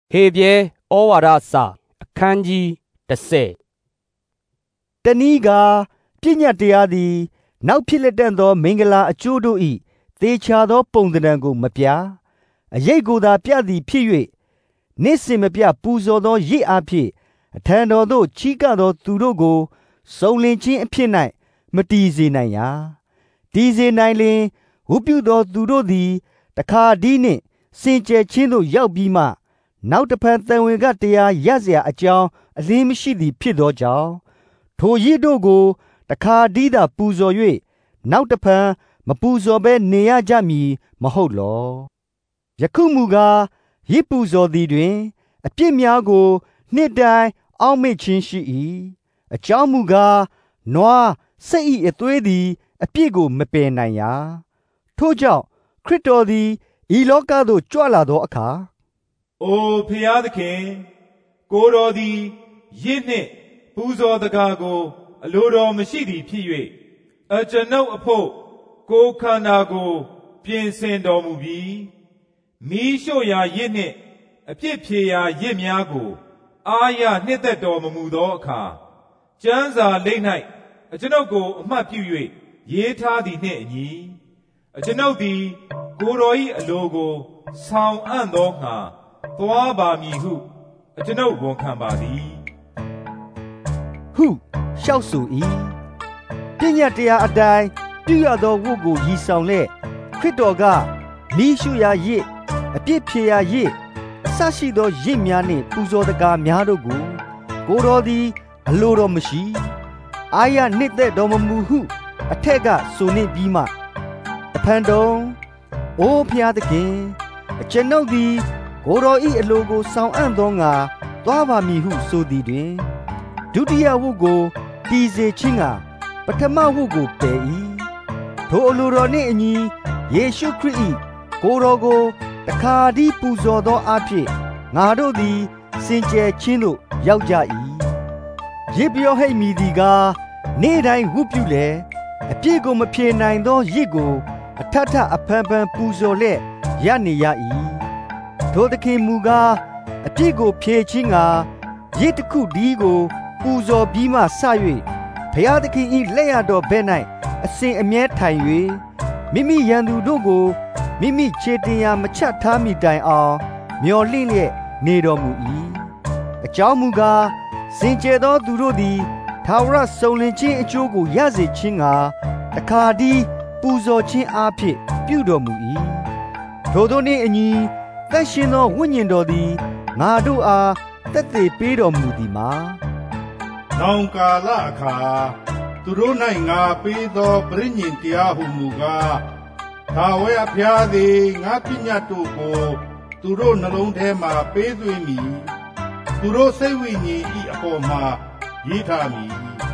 ဟေပြဲဩဝါဒစာအခန်းကြီး30 တနည်းကပညတ်တရားသည်နောက်ဖြစ်လက်တန့်သောမင်္ဂလာအကျိုးတို့၏သေချာသောပုံသဏ္ဍာန်ကိုမပြအရေးကိုသာပြသည်ဖြစ်၍နေ့စဉ်မပြပူဇော်သောရစ်အားဖြင့်အထံတော်သို့ချီးကပ်သောသူတို့ကိုစုံလင်ခြင်းအဖြစ်၌မတည်စေနိုင်ရာတည်စေနိုင်လျှင်ဝုပြုသောသူတို့သည်တခါဒီနှင့်စင်ကြယ်ခြင်းသို့ရောက်ပြီးမှနောက်တစ်ဖန်တန်ဝင်ကတရားရเสียအကြောင်းအလင်းမရှိသည်ဖြစ်သောကြောင့်ထိုရစ်တို့ကိုတခါဒီသာပူဇော်၍နောက်တစ်ဖန်မပူဇော်ဘဲနေရကြမည်မဟုတ်လောယခုမူကားရစ်ပူဇော်သည်တွင်အပြစ်များကိုနှစ်တိုင်းအောက်မေ့ခြင်းရှိ၏အကြောင်းမူကားနွားစိတ်၏အသွေးသည်အပြစ်ကိုမပယ်နိုင်ရာထို့ကြောင့်ခရစ်တော်သည်ဤလောကသို့ကြွလာသောအခါအိုဖျားသခင်ကိုတော်သည်ရစ်နှင့်ပူဇော်တကားကိုအလိုတော်မရှိသည်ဖြစ်၍အကျွန်ုပ်အဖို့ကိုခန္ဓာကိုပြင်ဆင်တော်မူပြီးမီးရှို့ရာရစ်နှင့်အပြစ်ဖြေရာရစ်များကိုအာရနှစ်သက်တော်မမူသောအခါကျမ်းစာလိမ့်၌အကျွန်ုပ်ကိုအမှတ်ပြု၍ရေးထားသည်နှင့်အညီအကျွန်ုပ်သည်ကိုတော်၏အလိုကိုဆောင်အံ့သောငှာသွားပါမည်ဟုအကျွန်ုပ်ဝန်ခံပါသည်ဟုလျှောက်ဆို၏ပညတ်တရားအတိုင်းပြုရသောဝတ်ကိုရည်ဆောင်လက်ခရစ်တော်ကမိရှုရာရစ်အပြစ်ဖြေရာရစ်အစရှိသောရစ်များနှင့်ပူဇော်တကားများတို့ကိုတော်သည်အလိုတော်မရှိအာရနှစ်သက်တော်မမူဟုအထက်ကဆိုနေပြီးမှတဖန်တုံးအိုဖျားသခင်အကျွန်ုပ်သည်ကိုတော်၏အလိုကိုဆောင်အံ့သောငါသွားပါမည်ဟုဆိုသည်တွင်ဒုတိယဝတ်ကိုတည်စေခြင်းကပထမဝတ်ကိုပယ်၏ထိုအလိုတော်နှင့်အညီယေရှုခရစ်၏ကိုတော်ကိုတခါတည်းပူဇော်သောအဖြစ်ငါတို့သည်စင်ကြယ်ခြင်းသို့ရောက်ကြ၏ရစ်ပြောဟိတ်မီသည်ကားနေ့တိုင်းဝတ်ပြုလေအပြစ်ကိုမဖြေနိုင်သောရစ်ကိုအထထအဖန်ဖန်ပူဇော်လက်ရနေရ၏ထိုသခင်မူကားအပြစ်ကိုဖြေခြင်းကရစ်တစ်ခုဒီကိုပူဇော်ပြီးမှဆ၍ဘုရားသခင်၏လက်ရတော်ဘက်၌အစဉ်အမြဲထိုင်၍မိမိရန်သူတို့ကိုမိမိခြေတင်ရာမချထားမိတိုင်အောင်မျော်လင့်လျက်နေတော်မူ၏အကြောင်းမူကားစင်ကြယ်သောသူတို့သည်ထာဝရစုံလင်ခြင်းအကျိုးကိုရစေခြင်းကတခါတည်းပူဇော်ခြင်းအားဖြင့်ပြုတော်မူ၏ထိုတို့နှင့်အညီတန်ရှင်သောဝိညာဉ်တော်သည်ငါတို့အားသက်သေပေးတော်မူသည်မှာနောင်ကာလအခါသူတို့၌ငါပေးသောပရိညင်တရားဟုမူကားထာဝရဘုရားသည်ငါပညတ်တို့ကိုသူတို့နှလုံးထဲမှပေးသွင်းမည်သူတို့စိတ်ဝိညာဉ်၏အပေါ်မှာရေးထားမည်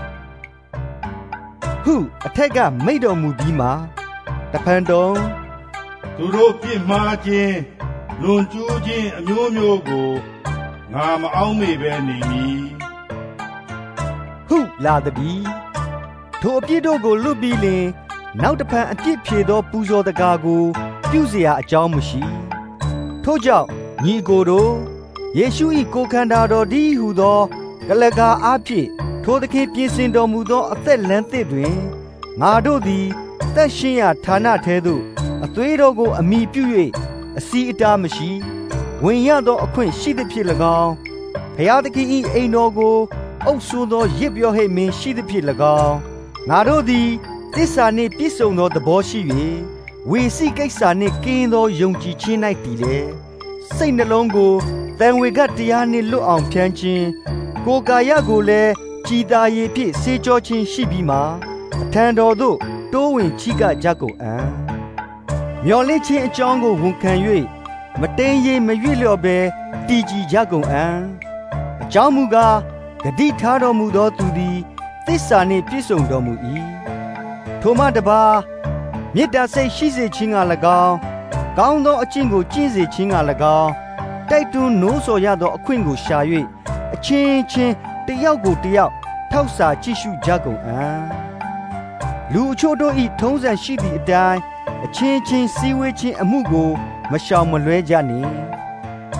ဟုအထက်ကမိန့်တော်မူပြီးမှတဖန်တုံးသူတို့ပြစ်မှားခြင်းလွန်ကျူးခြင်းအမျိုးမျိုးကိုငါမအောက်မေ့ဘဲနေမည်ဟုလာသည်ထိုအပြစ်တို့ကိုလွတ်ပြီးလျှင်နောက်တဖန်အပြစ်ဖြေသောပူဇော်တကားကိုပြုเสียအကြောင်းမရှိထို့ကြောင့်ညီကိုတို့ယေရှု၏ကိုယ်ခန္ဓာတော်တည်းဟုသောကလကာအားဖြင့်ထိုသခင်ပြင်ဆင်တော်မူသောအသက်လမ်းသစ်တွင်ငါတို့သည်သက်ရှင်ရာဌာနထဲသို့အသွေးတော်ကိုအမိပြု၍အစီအတာမရှိဝင်ရသောအခွင့်ရှိသဖြင့်၎င်းဘုရားသခင်၏အိမ်တော်ကိုအုပ်ဆိုးသောရစ်ပြောဟိတ်မင်းရှိသဖြင့်၎င်းငါတို့သည်သစ္စာနှင့်ပြည့်စုံသောသဘောရှိ၍ဝေစီကိစ္စနှင့်ကင်းသောယုံကြည်ခြင်း၌တည်လေစိတ်နှလုံးကိုတန်ဝေကတရားနှင့်လွတ်အောင်ဖြန်းခြင်းကိုယ်ကာယကိုလည်းကြည်သာရည်ဖြင့်စေကြောခြင်းရှိပြီးမှအထံတော်သို့တိုးဝင်ချီးကပ်ကြကုန်အံ့မျော်လင့်ခြင်းအကြောင်းကိုဝန်ခံ၍မတင်းရင်မရွေ့လျော့ဘဲတည်ကြည်ကြကုန်အံ့အကြောင်းမူကားဂတိထားတော်မူသောသူသည်သစ္စာနှင့်ပြည့်စုံတော်မူ၏ထိုမှတပါမေတ္တာစိတ်ရှိစေခြင်းက၎င်းကောင်းသောအကျင့်ကိုကျင့်စေခြင်းက၎င်းတိုက်တွန်းနိုးဆော်ရသောအခွင့်ကိုရှာ၍အချင်းချင်းတယောက်ကိုတယောက်ထောက်စာကြည့်ရှုကြကုန်အံ့လူအချို့တို့၏ထုံးစံရှိသည့်အတိုင်းအချင်းချင်းစည်းဝေးခြင်းအမှုကိုမရှောင်မလွဲကြနှင့်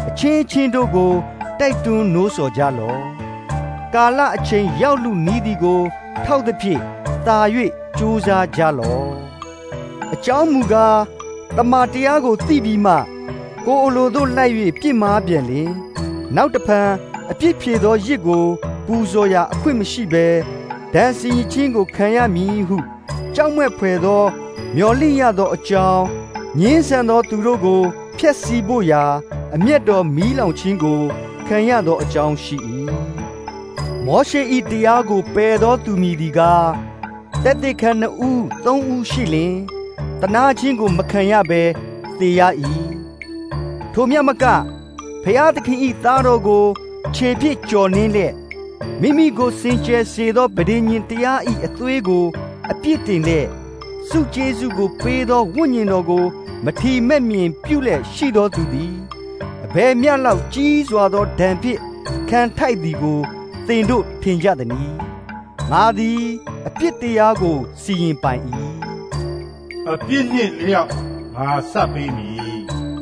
အချင်းချင်းတို့ကိုတိုက်တွန်းနှိုးဆော်ကြလော့ကာလအချိန်ရောက်လူနီးသည်ကိုထောက်သဖြင့်သာ၍ကြိုးစားကြလော့အကြောင်းမူကားတမန်တရားကိုသိပြီးမှကိုယ်အလိုသို့လိုက်၍ပြစ်မှားပြန်လင်နောက်တစ်ဖန်အပြစ်ဖြေသောရစ်ကိုပူဇော်ရာအခွင့်မရှိဘဲဒဏ်စီခြင်းကိုခံရမည်ဟုကြောက်မက်ဖွယ်သောမျော်လင့်ရသောအကြောင်းငြင်းဆန်သောသူတို့ကိုဖျက်ဆီးဖို့ရာအမျက်တော်မီးလောင်ခြင်းကိုခံရသောအကြောင်းရှိ၏မောရှေ၏တရားကိုပယ်သောသူမည်သည်ကားတက်တဲ့ခံ2ဦး3ဦးရှိလျင်တနာခြင်းကိုမခံရဘဲသေရ၏ထိုမြတ်မကဖျားသခင်၏သားတော်ကိုခြေဖြင့်ကြော်နှင်းလျက်မိမိကိုစင်ကြယ်စေသောဗဒိညင်တရား၏အသွေးကိုအပြစ်တင်လျက်စုကျေးဇူးကိုပေးသောဝိညာဉ်တော်ကိုမထီမဲ့မြင်ပြုလျက်ရှိသောသူသည်အဘယ်မျှလောက်ကြီးစွာသောဒဏ်ဖြင့်ခံထိုက်သည်ကိုသင်တို့ထင်ကြသနည်းငါသည်အပြစ်တရားကိုစီရင်ပိုင်၏အပြစ်နှင့်လျောက်ငါဆပ်ပေးမည်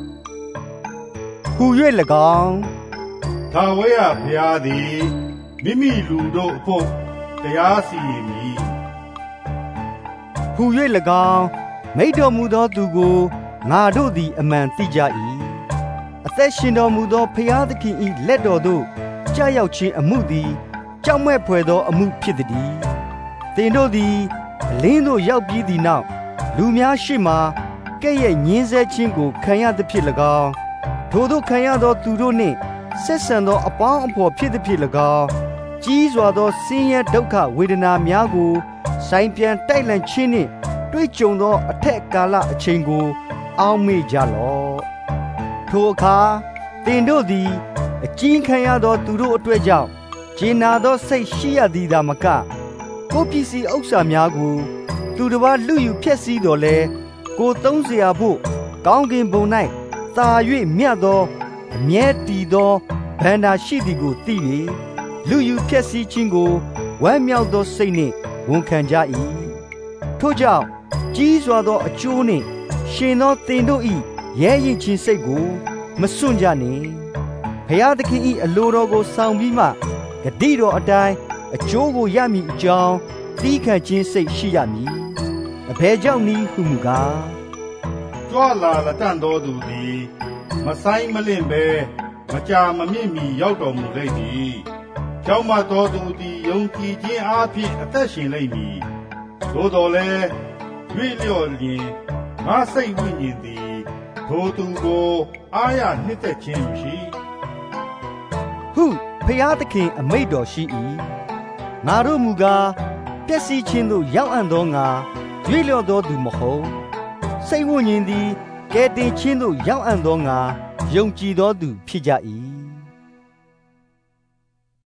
ဟူ၍၎င်းထာဝရဘုရားသည်မိမိလူတို့အဖို့တရားစီရင်မည်ဟူ၍၎င်းမိန့်တော်မူသောသူကိုငါတို့သည်အမှန်သိကြ၏အသက်ရှင်တော်မူသောဘုရားသခင်၏လက်တော်သို့ကြာရောက်ခြင်းအမှုသည်ကြောက်မက်ဖွယ်သောအမှုဖြစ်သည်သင်တို့သည်အလင်းသို့ရောက်ပြီးသည့်နောက်လူများရှေ့မှကဲ့ရဲ့ညှင်းဆဲခြင်းကိုခံရသဖြင့်၎င်းထိုတို့ခံရသောသူတို့နှင့်ဆက်ဆံသောအပေါင်းအဖော်ဖြစ်သဖြင့်၎င်းကြီးစွာသောဆင်းရဲဒုက္ခဝေဒနာများကိုဆိုင်ပြန်တိုက်လှန်ခြင်းနှင့်တွေ့ကြုံသောအထက်ကာလအချိန်ကိုအောက်မေ့ကြလော့ထိုအခါသင်တို့သည်အကျဉ်းခံရသောသူတို့အတွက်ကြောင့်ဂျေနာသောစိတ်ရှိရသည်သာမကကိုယ်ပစ္စည်းဥစ္စာများကိုသူတစ်ပါးလူယူဖျက်ဆီးတော်လဲကိုသုံးเสียဖို့ကောင်းကင်ဘုံ၌သာ၍မြတ်သောအမြဲတည်သောဗန္တာရှိသည်ကိုသိ၍လူယူဖျက်ဆီးခြင်းကိုဝမ်းမြောက်သောစိတ်နှင့်ဝန်ခံကြ၏ထို့ကြောင့်ကြီးစွာသောအကျိုးနှင့်ရှင်သောသင်တို့၏ရဲရင့်ခြင်းစိတ်ကိုမစွန့်ကြနှင့်ဘုရားသခင်၏အလိုတော်ကိုဆောင်ပြီးမှဂတိတော်အတိုင်းအကျိုးကိုရမည်အကြောင်းသီးခံခြင်းစိတ်ရှိရမည်အဘယ်ကြောင့်နည်းဟုမူကားကြွလာလက်တန့်သောသူသည်မဆိုင်မလင့်ဘဲမကြာမမြင့်မီရောက်တော်မူလိမ့်မည်ကြောက်မတော်သူသည်ယုံကြည်ခြင်းအားဖြင့်အသက်ရှင်လိမ့်မည်သို့တော်လည်းရွေ့လျော့လျင်ငါစိတ်ဝိညာဉ်သည်ထိုသူကိုအားရနှစ်သက်ခြင်းမရှိဟုဖျားသခင်အမိန့်တော်ရှိ၏ငါတို့မူကားပျက်စီးခြင်းသို့ရောက်အံ့သောငါရွေ့လျော့သောသူမဟုတ်စိတ်ဝိညာဉ်သည်ကယ်တင်ခြင်းသို့ရောက်အံ့သောငါယုံကြည်သောသူဖြစ်ကြ၏